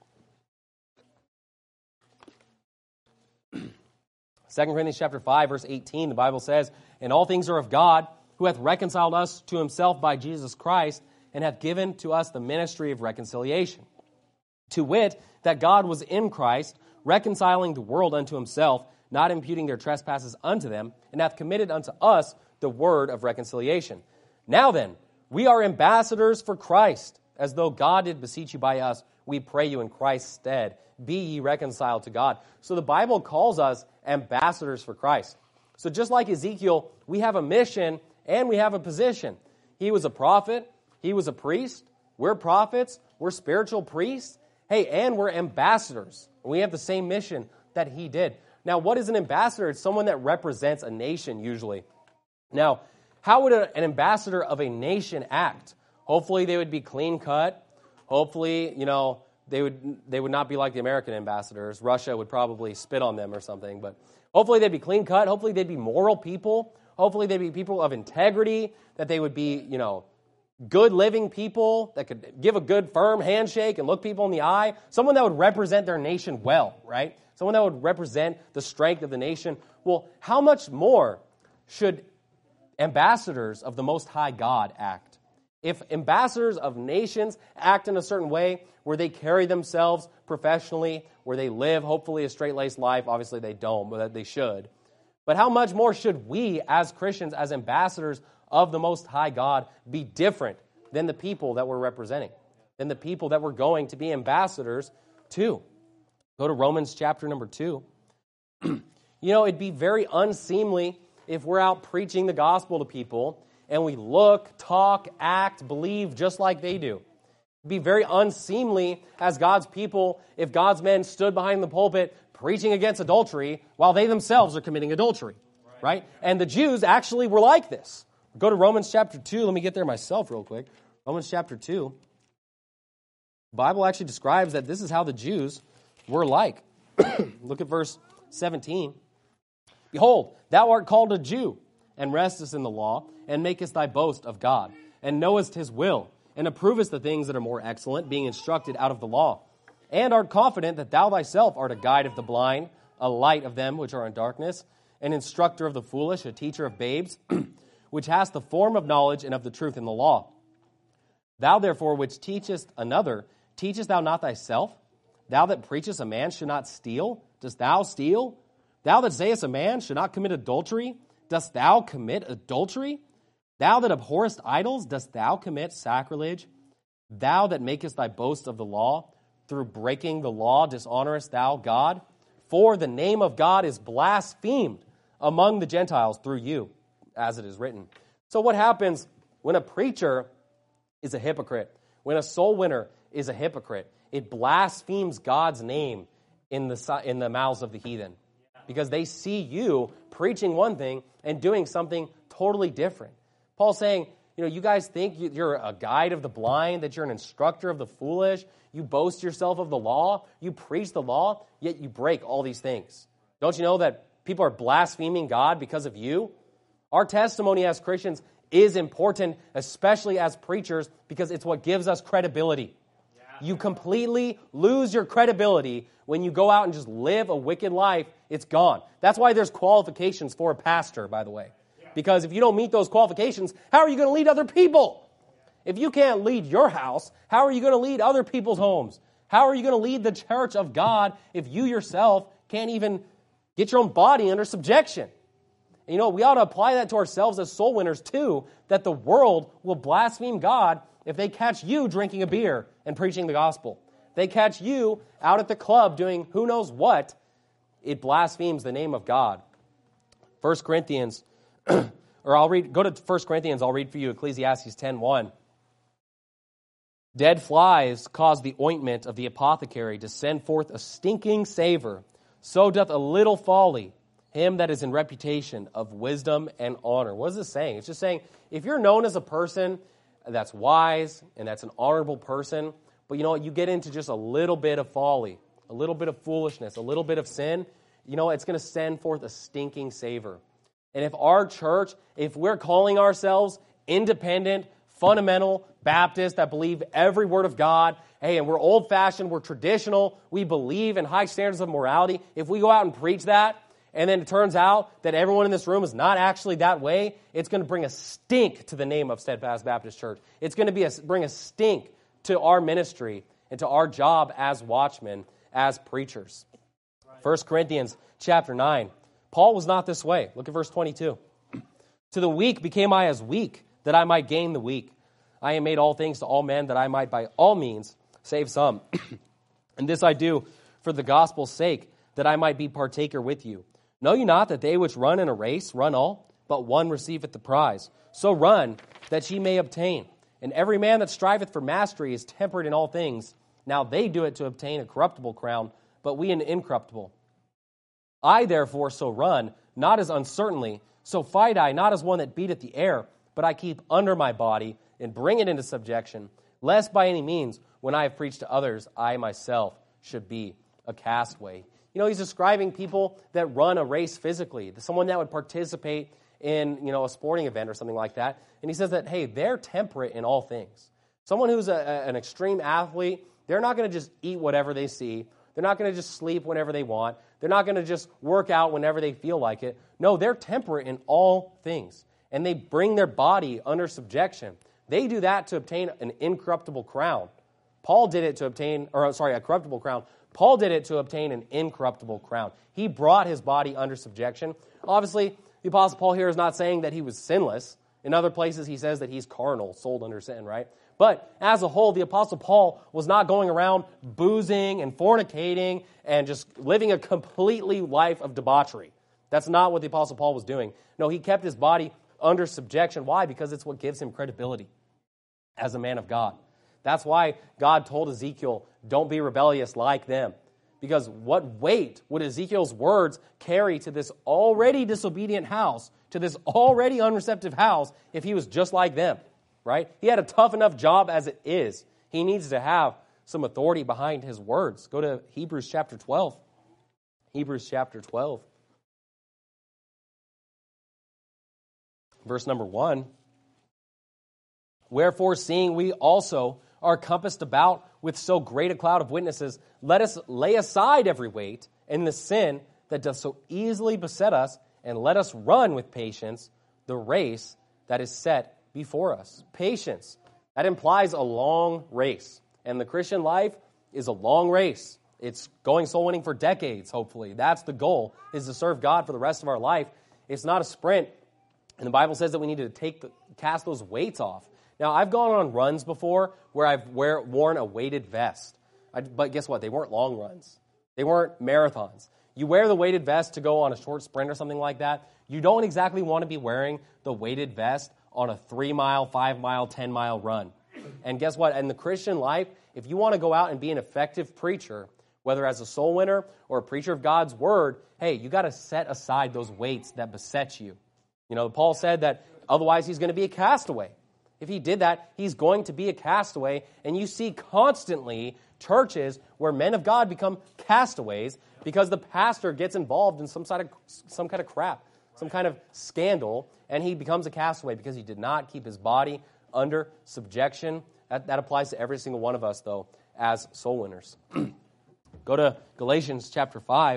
2 Corinthians chapter 5, verse 18, the Bible says, and all things are of God, who hath reconciled us to himself by Jesus Christ, and hath given to us the ministry of reconciliation. To wit, that God was in Christ, reconciling the world unto himself, not imputing their trespasses unto them, and hath committed unto us the word of reconciliation. Now then, we are ambassadors for Christ, as though God did beseech you by us. We pray you in Christ's stead, be ye reconciled to God. So the Bible calls us ambassadors for Christ. So just like Ezekiel, we have a mission and we have a position. He was a prophet. He was a priest. We're prophets. We're spiritual priests. Hey, and we're ambassadors. We have the same mission that he did. Now, what is an ambassador? It's someone that represents a nation, usually. Now, how would an ambassador of a nation act? Hopefully, they would be clean cut. Hopefully, they would not be like the American ambassadors. Russia would probably spit on them or something. But hopefully they'd be clean cut. Hopefully they'd be moral people. Hopefully they'd be people of integrity, that they would be, good living people that could give a good firm handshake and look people in the eye. Someone that would represent their nation well, right? Someone that would represent the strength of the nation. Well, how much more should ambassadors of the Most High God act? If ambassadors of nations act in a certain way where they carry themselves professionally, where they live hopefully a straight-laced life, obviously they don't, but they should. But how much more should we as Christians, as ambassadors of the Most High God, be different than the people that we're representing, than the people that we're going to be ambassadors to? Go to Romans chapter number 2. It'd be very unseemly if we're out preaching the gospel to people and we look, talk, act, believe just like they do. It'd be very unseemly as God's people if God's men stood behind the pulpit preaching against adultery while they themselves are committing adultery, right? And the Jews actually were like this. Go to Romans chapter 2. Let me get there myself real quick. Romans chapter 2. The Bible actually describes that this is how the Jews were like. Look at verse 17. Behold, thou art called a Jew, and restest in the law, and makest thy boast of God, and knowest his will, and approvest the things that are more excellent, being instructed out of the law, and art confident that thou thyself art a guide of the blind, a light of them which are in darkness, an instructor of the foolish, a teacher of babes, which hast the form of knowledge and of the truth in the law. Thou therefore which teachest another, teachest thou not thyself? Thou that preachest a man should not steal, dost thou steal? Thou that sayest a man should not commit adultery, dost thou commit adultery? Thou that abhorrest idols, dost thou commit sacrilege? Thou that makest thy boast of the law, through breaking the law dishonorest thou God? For the name of God is blasphemed among the Gentiles through you, as it is written. So what happens when a preacher is a hypocrite? When a soul winner is a hypocrite? It blasphemes God's name in the mouths of the heathen. Because they see you preaching one thing and doing something totally different. Paul's saying, you guys think you're a guide of the blind, that you're an instructor of the foolish, you boast yourself of the law, you preach the law, yet you break all these things. Don't you know that people are blaspheming God because of you? Our testimony as Christians is important, especially as preachers, because it's what gives us credibility. You completely lose your credibility when you go out and just live a wicked life. It's gone. That's why there's qualifications for a pastor, by the way. Because if you don't meet those qualifications, how are you going to lead other people? If you can't lead your house, how are you going to lead other people's homes? How are you going to lead the church of God if you yourself can't even get your own body under subjection? And we ought to apply that to ourselves as soul winners too, that the world will blaspheme God if they catch you drinking a beer and preaching the gospel. If they catch you out at the club doing who knows what, it blasphemes the name of God. 1 Corinthians, go to 1 Corinthians, I'll read for you Ecclesiastes 10:1. Dead flies cause the ointment of the apothecary to send forth a stinking savor. So doth a little folly him that is in reputation of wisdom and honor. What is this saying? It's just saying, if you're known as a person that's wise and that's an honorable person, but you get into just a little bit of folly, a little bit of foolishness, a little bit of sin, it's going to send forth a stinking savor. And if our church, if we're calling ourselves independent, fundamental Baptists that believe every word of God, and we're old-fashioned, we're traditional, we believe in high standards of morality, if we go out and preach that, and then it turns out that everyone in this room is not actually that way, it's going to bring a stink to the name of Steadfast Baptist Church. It's going to bring a stink to our ministry and to our job as watchmen, as preachers. 1 Corinthians chapter 9. Paul was not this way. Look at verse 22. To the weak became I as weak, that I might gain the weak. I am made all things to all men, that I might by all means save some. And this I do for the gospel's sake, that I might be partaker with you. Know you not that they which run in a race run all, but one receiveth the prize? So run, that ye may obtain. And every man that striveth for mastery is temperate in all things. Now they do it to obtain a corruptible crown, but we an incorruptible. I therefore so run, not as uncertainly, so fight I, not as one that beateth the air, but I keep under my body, and bring it into subjection, lest by any means, when I have preached to others, I myself should be a castaway. He's describing people that run a race physically, someone that would participate in, a sporting event or something like that. And he says that, hey, they're temperate in all things. Someone who's an extreme athlete, they're not going to just eat whatever they see. They're not going to just sleep whenever they want. They're not going to just work out whenever they feel like it. No, they're temperate in all things. And they bring their body under subjection. They do that to obtain an incorruptible crown. Paul did it to obtain, a corruptible crown. Paul did it to obtain an incorruptible crown. He brought his body under subjection. Obviously, the Apostle Paul here is not saying that he was sinless. In other places, he says that he's carnal, sold under sin, right? But as a whole, the Apostle Paul was not going around boozing and fornicating and just living a completely life of debauchery. That's not what the Apostle Paul was doing. No, he kept his body under subjection. Why? Because it's what gives him credibility as a man of God. That's why God told Ezekiel, don't be rebellious like them. Because what weight would Ezekiel's words carry to this already disobedient house, to this already unreceptive house, if he was just like them, right? He had a tough enough job as it is. He needs to have some authority behind his words. Go to Hebrews chapter 12. Hebrews chapter 12. Verse number 1. Wherefore, seeing we also are compassed about with so great a cloud of witnesses, let us lay aside every weight and the sin that doth so easily beset us, and let us run with patience the race that is set before us. Patience. That implies a long race. And the Christian life is a long race. It's going soul winning for decades, hopefully. That's the goal, is to serve God for the rest of our life. It's not a sprint. And the Bible says that we need to cast those weights off. Now, I've gone on runs before where I've worn a weighted vest. But guess what? They weren't long runs. They weren't marathons. You wear the weighted vest to go on a short sprint or something like that. You don't exactly want to be wearing the weighted vest on a 3-mile, 5-mile, 10-mile run. And guess what? In the Christian life, if you want to go out and be an effective preacher, whether as a soul winner or a preacher of God's word, hey, you got to set aside those weights that beset you. Paul said that otherwise he's going to be a castaway. If he did that, he's going to be a castaway. And you see constantly churches where men of God become castaways because the pastor gets involved in some kind of crap, some kind of scandal, and he becomes a castaway because he did not keep his body under subjection. That applies to every single one of us, though, as soul winners. Go to Galatians chapter 5.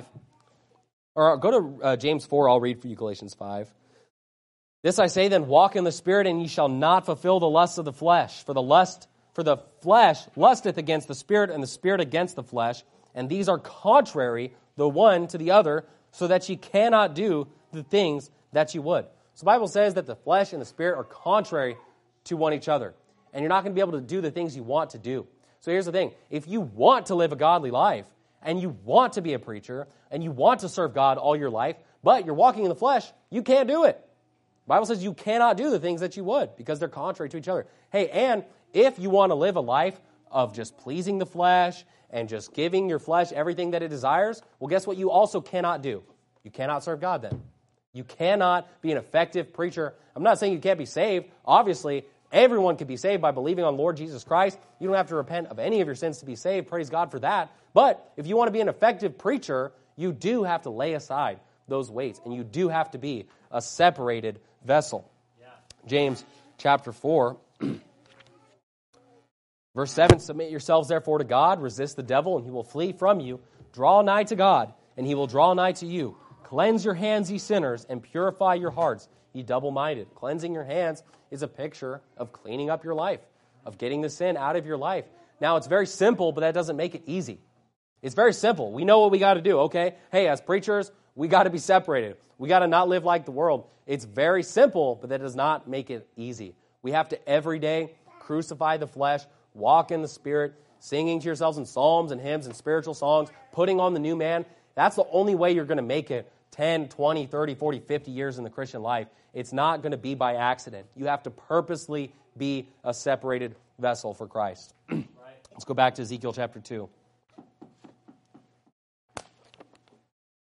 Or go to James 4. I'll read for you Galatians 5. This I say then, walk in the Spirit, and ye shall not fulfill the lusts of the flesh. For the flesh lusteth against the Spirit, and the Spirit against the flesh. And these are contrary the one to the other, so that ye cannot do the things that ye would. So the Bible says that the flesh and the Spirit are contrary to one each other. And you're not going to be able to do the things you want to do. So here's the thing. If you want to live a godly life, and you want to be a preacher, and you want to serve God all your life, but you're walking in the flesh, you can't do it. The Bible says you cannot do the things that you would because they're contrary to each other. Hey, and if you want to live a life of just pleasing the flesh and just giving your flesh everything that it desires, well, guess what you also cannot do? You cannot serve God then. You cannot be an effective preacher. I'm not saying you can't be saved. Obviously, everyone can be saved by believing on Lord Jesus Christ. You don't have to repent of any of your sins to be saved. Praise God for that. But if you want to be an effective preacher, you do have to lay aside those weights, and you do have to be a separated vessel. Yeah. James chapter 4, verse 7, submit yourselves therefore to God, resist the devil, and he will flee from you. Draw nigh to God, and he will draw nigh to you. Cleanse your hands, ye sinners, and purify your hearts, ye double-minded. Cleansing your hands is a picture of cleaning up your life, of getting the sin out of your life. Now, it's very simple, but that doesn't make it easy. It's very simple. We know what we got to do, okay? Hey, as preachers, we got to be separated. We got to not live like the world. It's very simple, but that does not make it easy. We have to every day crucify the flesh, walk in the Spirit, singing to yourselves in psalms and hymns and spiritual songs, putting on the new man. That's the only way you're going to make it 10, 20, 30, 40, 50 years in the Christian life. It's not going to be by accident. You have to purposely be a separated vessel for Christ. Let's go back to Ezekiel chapter 2.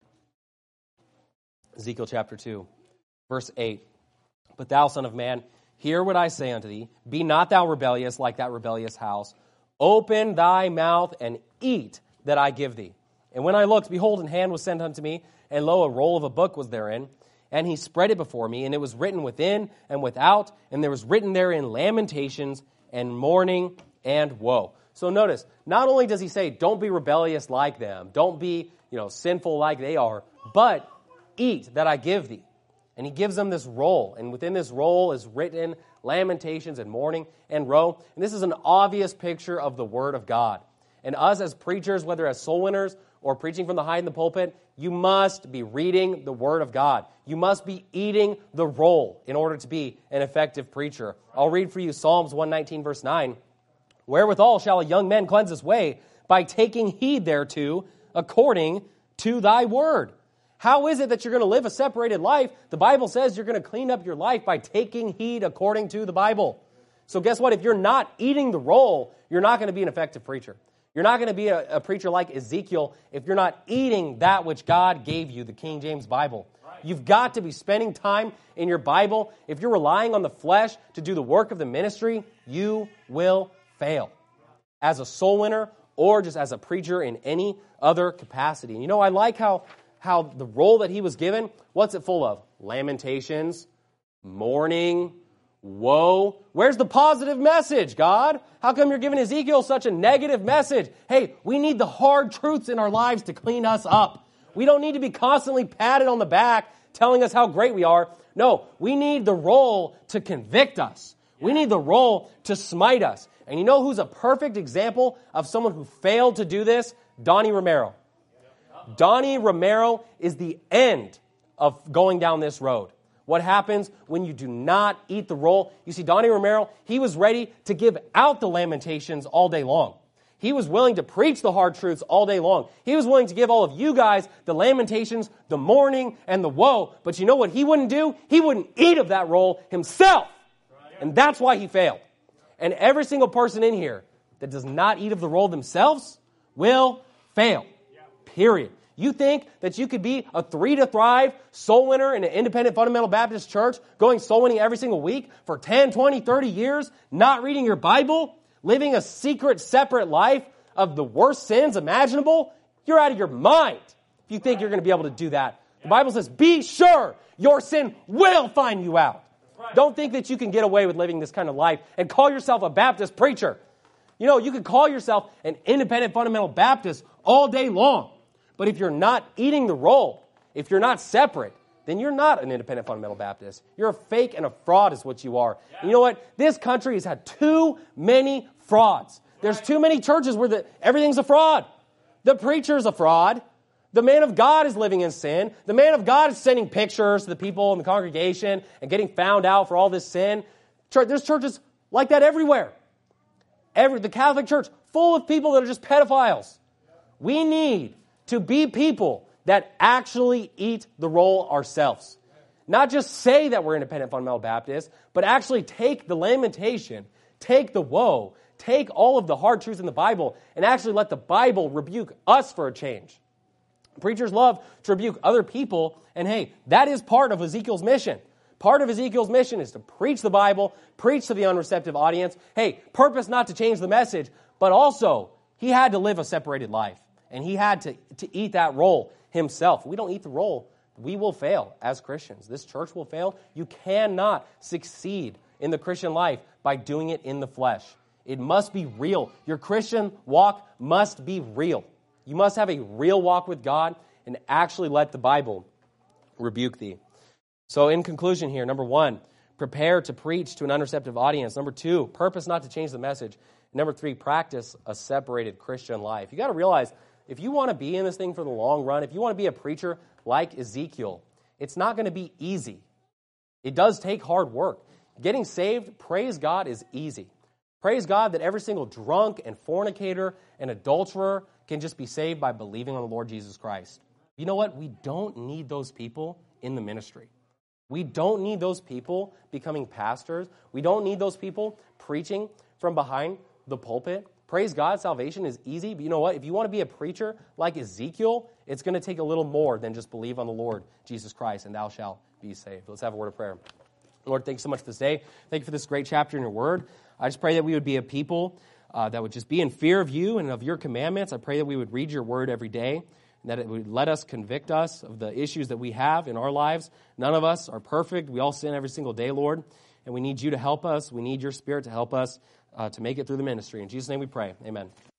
Ezekiel chapter 2, verse 8. But thou, son of man, hear what I say unto thee. Be not thou rebellious like that rebellious house. Open thy mouth and eat that I give thee. And when I looked, behold, an hand was sent unto me, and lo, a roll of a book was therein. And he spread it before me, and it was written within and without, and there was written therein lamentations and mourning and woe. So notice, not only does he say, don't be rebellious like them, don't be, sinful like they are, but eat that I give thee. And he gives them this roll, and within this roll is written lamentations and mourning and woe. And this is an obvious picture of the Word of God. And us as preachers, whether as soul winners or preaching from the height in the pulpit, you must be reading the Word of God. You must be eating the roll in order to be an effective preacher. I'll read for you Psalms 119, verse 9. Wherewithal shall a young man cleanse his way? By taking heed thereto, according to thy word. How is it that you're going to live a separated life? The Bible says you're going to clean up your life by taking heed according to the Bible. So guess what? If you're not eating the roll, you're not going to be an effective preacher. You're not going to be a preacher like Ezekiel if you're not eating that which God gave you, the King James Bible. You've got to be spending time in your Bible. If you're relying on the flesh to do the work of the ministry, you will fail as a soul winner or just as a preacher in any other capacity. And I like how the role that he was given, what's it full of? Lamentations, mourning, woe. Where's the positive message, God? How come you're giving Ezekiel such a negative message? Hey, we need the hard truths in our lives to clean us up. We don't need to be constantly patted on the back telling us how great we are. No, we need the roll to convict us. We need the roll to smite us. And you know who's a perfect example of someone who failed to do this? Donnie Romero. Donnie Romero is the end of going down this road. What happens when you do not eat the roll? You see, Donnie Romero, he was ready to give out the lamentations all day long. He was willing to preach the hard truths all day long. He was willing to give all of you guys the lamentations, the mourning, and the woe. But you know what he wouldn't do? He wouldn't eat of that roll himself. And that's why he failed. And every single person in here that does not eat of the roll themselves will fail. Period. You think that you could be a 3 to thrive soul winner in an independent fundamental Baptist church, going soul winning every single week for 10, 20, 30 years, not reading your Bible, living a secret, separate life of the worst sins imaginable? You're out of your mind if you think you're going to be able to do that. The Bible says, be sure your sin will find you out. Don't think that you can get away with living this kind of life and call yourself a Baptist preacher. You can call yourself an independent fundamental Baptist all day long. But if you're not eating the roll, if you're not separate, then you're not an independent fundamental Baptist. You're a fake and a fraud is what you are. And you know what? This country has had too many frauds. There's too many churches where everything's a fraud. The preacher's a fraud. The man of God is living in sin. The man of God is sending pictures to the people in the congregation and getting found out for all this sin. There's churches like that everywhere. The Catholic Church, full of people that are just pedophiles. We need to be people that actually eat the roll ourselves. Not just say that we're independent fundamental Baptists, but actually take the lamentation, take the woe, take all of the hard truths in the Bible, and actually let the Bible rebuke us for a change. Preachers love to rebuke other people, and hey, that is part of Ezekiel's mission. Part of Ezekiel's mission is to preach the Bible, preach to the unreceptive audience. Hey, purpose not to change the message, but also he had to live a separated life. And he had to eat that roll himself. If we don't eat the roll, we will fail as Christians. This church will fail. You cannot succeed in the Christian life by doing it in the flesh. It must be real. Your Christian walk must be real. You must have a real walk with God and actually let the Bible rebuke thee. So in conclusion here, number 1, prepare to preach to an unreceptive audience. Number 2, purpose not to change the message. Number 3, practice a separated Christian life. You got to realize, if you want to be in this thing for the long run, if you want to be a preacher like Ezekiel, it's not going to be easy. It does take hard work. Getting saved, praise God, is easy. Praise God that every single drunk and fornicator and adulterer can just be saved by believing on the Lord Jesus Christ. You know what? We don't need those people in the ministry. We don't need those people becoming pastors. We don't need those people preaching from behind the pulpit. Praise God, salvation is easy, but you know what? If you want to be a preacher like Ezekiel, it's going to take a little more than just believe on the Lord Jesus Christ, and thou shalt be saved. Let's have a word of prayer. Lord, thanks so much for this day. Thank you for this great chapter in your word. I just pray that we would be a people that would just be in fear of you and of your commandments. I pray that we would read your word every day, and that it would let us convict us of the issues that we have in our lives. None of us are perfect. We all sin every single day, Lord, and we need you to help us. We need your Spirit to help us to make it through the ministry. In Jesus' name we pray. Amen.